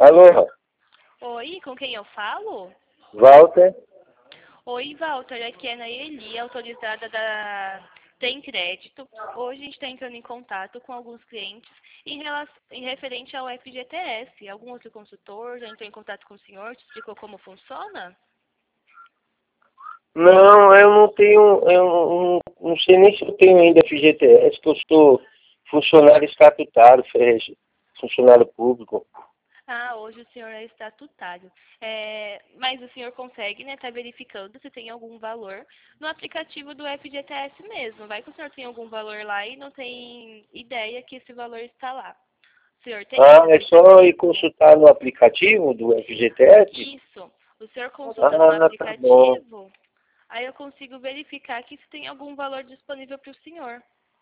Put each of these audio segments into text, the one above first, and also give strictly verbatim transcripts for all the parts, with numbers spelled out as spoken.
Alô, Oi, com quem eu falo? Walter? Oi, Walter, aqui é a Nayeli, autorizada da Tem Crédito. Hoje a gente está entrando em contato com alguns clientes em, relação, em referente ao F G T S. Algum outro consultor já entrou em contato com o senhor, te explicou como funciona? Não, eu não tenho, eu não, não sei nem se eu tenho ainda F G T S, que eu sou funcionário estatutário, Ferrez, funcionário público. Ah, hoje o senhor é estatutário. É, mas o senhor consegue, né, tá verificando se tem algum valor no aplicativo do F G T S mesmo. Vai que o senhor tem algum valor lá e não tem ideia que esse valor está lá. O senhor tem Ah, esse é só ir aplicativo? consultar no aplicativo do F G T S? Isso. O senhor consultando no Ah, tá bom. aplicativo, aí eu consigo verificar que se tem algum valor disponível para o senhor.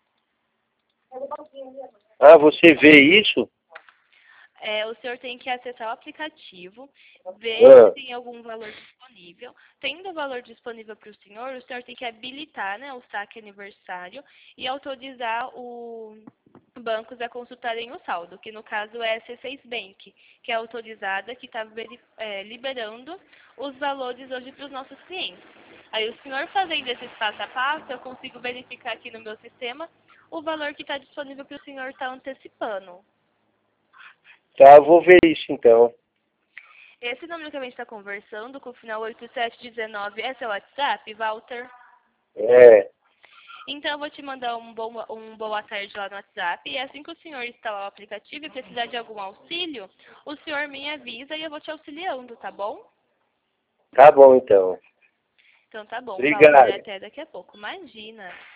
Ah, você vê isso? É, o senhor tem que acessar o aplicativo, ver se Ah, tem algum valor disponível. Tendo o valor disponível para o senhor, o senhor tem que habilitar, né, o saque aniversário e autorizar o bancos a consultarem o saldo, que no caso é a C seis Bank, que é autorizada, que está é, liberando os valores hoje para os nossos clientes. Aí o senhor fazendo esse passo a passo, eu consigo verificar aqui no meu sistema o valor que está disponível para o senhor estar antecipando. tá, vou ver isso então. Esse número que a gente está conversando, com o final oito sete um nove, é seu WhatsApp, Walter? É, Então eu vou te mandar um, bom, um boa tarde lá no WhatsApp. E assim que o senhor instalar o aplicativo e precisar de algum auxílio, o senhor me avisa e eu vou te auxiliando, tá bom? tá bom então. Então tá bom, Walter. Obrigado. Até daqui a pouco. Imagina.